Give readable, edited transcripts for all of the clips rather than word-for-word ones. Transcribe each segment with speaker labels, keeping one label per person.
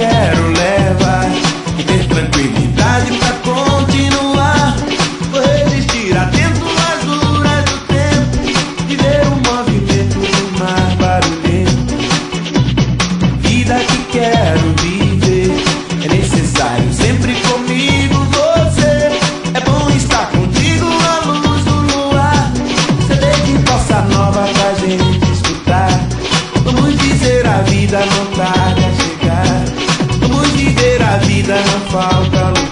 Speaker 1: quero levar e ter tranquilidade pra continuar. Vou resistir atento às duras do tempo, viver o movimento do mar barulhento. Vida que quero viver, é necessário sempre comigo você. É bom estar contigo à luz do luar, CD de bossa nova pra gente escutar. Vamos dizer a vida não tarda a chegar, vamos viver a vida, não falta lugar.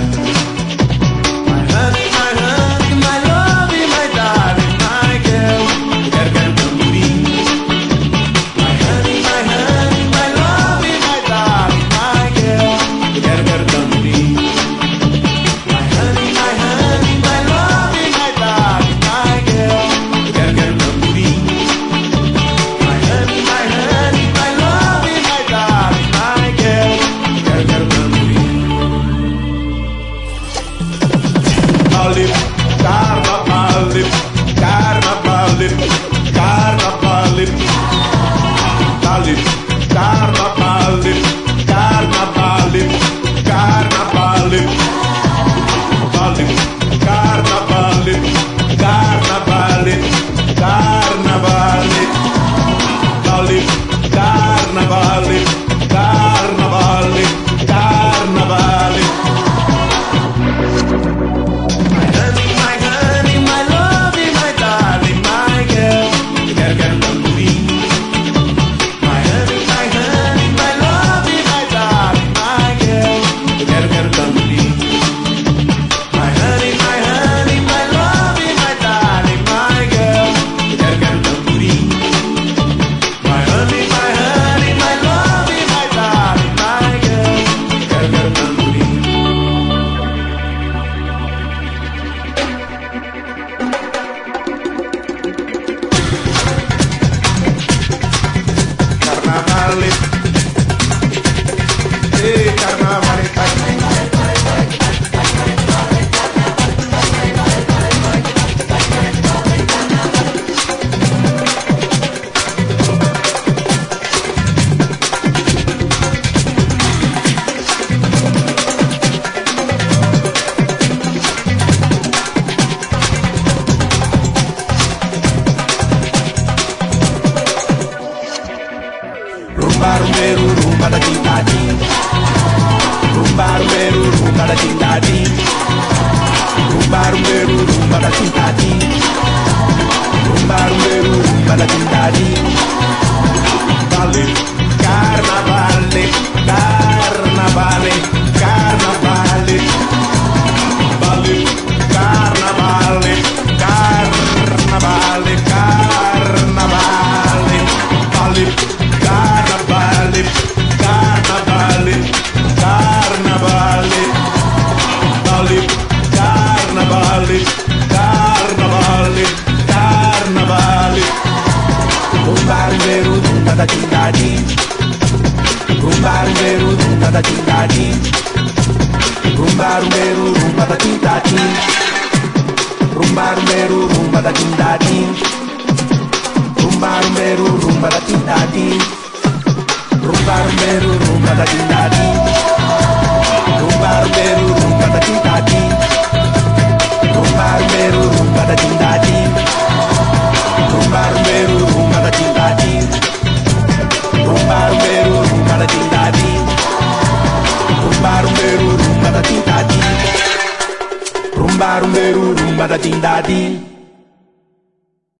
Speaker 1: My honey, my love, my darling, my girl, eu quero tamborim. My honey, my love, my darling, my girl, eu quero tamborim. My honey, my love, my darling, my girl, eu quero tamborim. My honey, my love, my darling, my girl, eu quero tamborim. Carnaval, carnaval, carnaval, carnaval, carnaval, carnaval, carnaval, carnaval, carnaval, carnaval, carnaval, carnaval, carnaval. My honey, my love, my darling, my girl, eu quero tamborim. My honey, my love, my darling, my girl, eu quero tamborim. My honey, my love, my darling, my girl, eu quero tamborim. My honey, my love, my darling, my girl, eu quero tamborim. Carnaval, carnaval, rumba rumberu rumba da tindadi, rumba rumberu rumba da tindadi, rumba rumberu rumba da tindadi, rumba rumberu rumba da tindadi. Vale, carnavale, carnavale, carnavale, vale, carnavale, carnavale, carnavale, vale. Carnavale, carnavale, carnavale, vale, carnavale, carnavale, carnavale. Rumba rumberu rumba da tindadi, rumba rumberu rumba da tindadi, rumba rumberu rumba da tindadi, rumba rumberu rumba da tindadi, rumba rumberu rumba da tindadi, rumba rumberu rumba da tindadi, rumba rumberu rumba da tindadi, rumba rumberu rumba da tindadi, rumba rumberu rumba da tindadi, rumba rumberu rumba da tindadi, rumba rumberu rumba da tindadi, rumba rumberu rumba da tindadi.